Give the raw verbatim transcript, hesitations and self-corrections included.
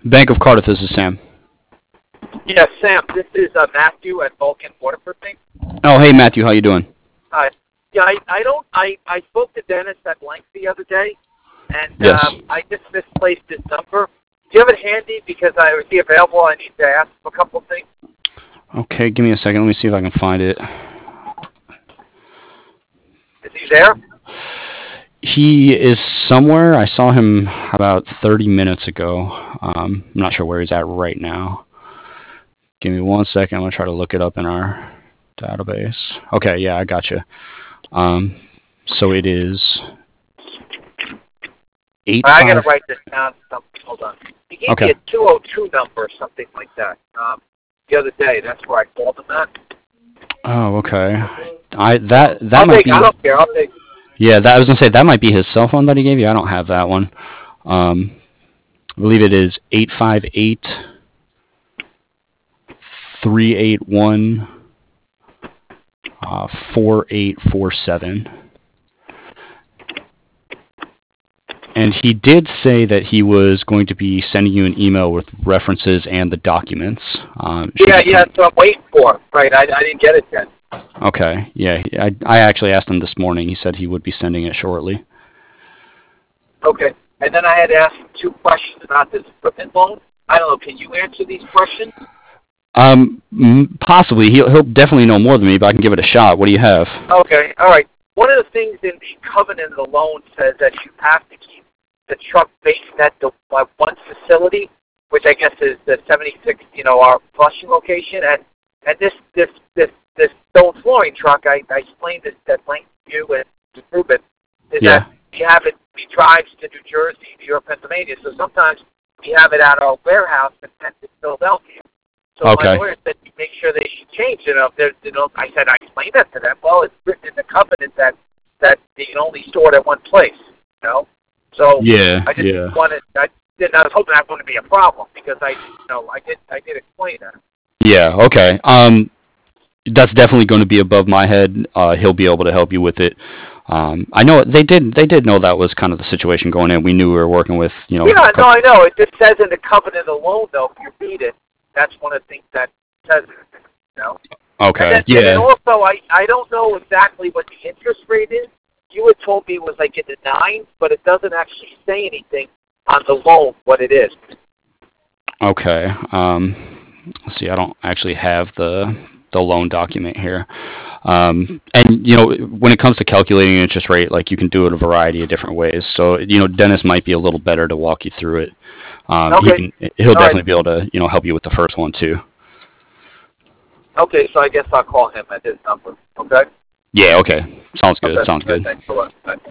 Bank of Cardiff, this is Sam. Yeah, Sam, this is uh, Matthew at Vulcan Waterproofing. Oh, hey Matthew, how you doing? Hi. Yeah, I, I don't. I, I spoke to Dennis at length the other day, and Yes. um, I just misplaced his number. Do you have it handy? Because I was he available. I need to ask him a couple of things. Okay, give me a second. Let me see if I can find it. Is he there? He is somewhere. I saw him about thirty minutes ago. Um, I'm not sure where he's at right now. Give me one second. I'm going to try to look it up in our database. Okay, yeah, I got you. Um, so it is eight I five. got to write this down. Something. Hold on. He gave Okay. me a two oh two number or something like that um, the other day. That's where I called him at. Oh, okay. I that that I'll might take. be. I don't care. I'll take. Yeah, that I was gonna say that might be his cell phone that he gave you. I don't have that one. Um, I believe it is eight five eight three eight one uh, four eight four seven. And he did say that he was going to be sending you an email with references and the documents. Um, should Yeah, you yeah. come- So I'm waiting for. Right. I, I didn't get it yet. Okay, yeah. I, I actually asked him this morning. He said he would be sending it shortly. Okay. And then I had asked him two questions about this equipment loan. I don't know. Can you answer these questions? Um, m- possibly. He'll, he'll definitely know more than me, but I can give it a shot. What do you have? Okay. All right. One of the things in the covenant of the loan says that you have to keep the truck based at the uh, one facility, which I guess is the seventy-six, you know, our Flushing location. And and this this this this stone flooring truck, I, I explained this at length to you and to Ruben, is Yeah. that we have it. We drives to New Jersey, New York, Pennsylvania. So sometimes we have it at our warehouse in Philadelphia. So Okay. my lawyer said, make sure they should change it. Up there, you know, I said, I explained that to them. Well, it's written in the covenant that that they can only store it at one place. You know, so Yeah, I just yeah. wanted. I didn't. I was hoping that wouldn't be a problem because I, you know, I did. I did explain that. Yeah, okay. Um, that's definitely going to be above my head. Uh, he'll be able to help you with it. Um, I know they did. They did know that was kind of the situation going in. We knew we were working with, you know. Yeah, a no, couple- I know. It just says in the covenant of the loan, though, if you read it, that's one of the things that says it. You know. Okay. And then, Yeah. and then also, I, I don't know exactly what the interest rate is. You had told me it was like in the nines, but it doesn't actually say anything on the loan what it is. Okay. Um, let's see. I don't actually have the the loan document here. Um, and you know, when it comes to calculating an interest rate, like you can do it a variety of different ways. So you know, Dennis might be a little better to walk you through it. Um, he Okay. can. He'll All definitely right. be able to, you know, help you with the first one too. Okay, so I guess I'll call him at his number. Okay? Yeah. Okay. Sounds good. Okay. Sounds All right, good. thanks a lot. Bye.